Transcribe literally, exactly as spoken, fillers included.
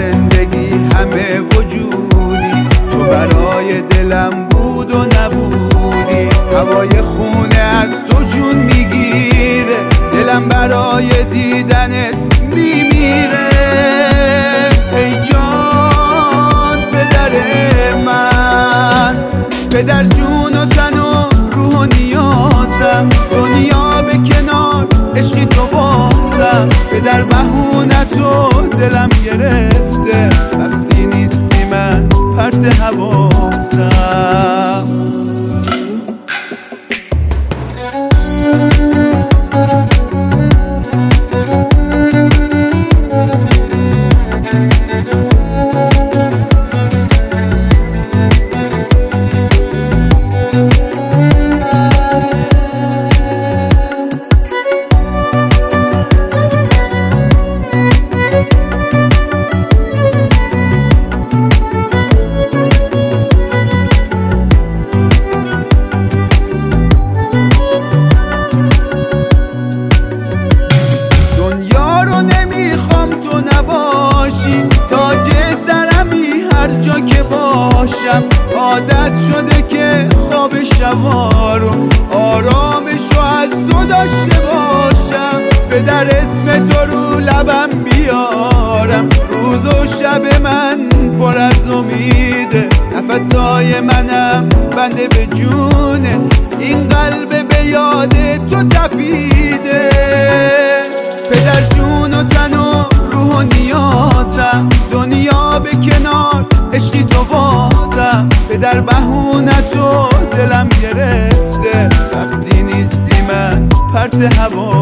زندگی همه وجودی، تو برای دلم بود و نبودی. هوای خونه از تو جون میگیره، دلم برای دیدنت میمیره. ای جان پدر من، پدر جون و تن و روح و نیازم، دنیا به کنار عشقی تو بازم. پدر بهونت و دلم گرفته، وقتی نیستی من پرت حواسم. عادت شده که خواب شبارو آرامشو از تو داشته باشم. پدر اسم تو رو لبم بیارم، روز و شب من پر از امیده. نفسای منم بنده به جونه، این قلب به یاد تو تپیده. پدر جون و تن و روح و نیازم، دنیا به کنار عشقی تو بازم. پدر بهونت و دلم گرفته، وقتی نیستی من پرت هوا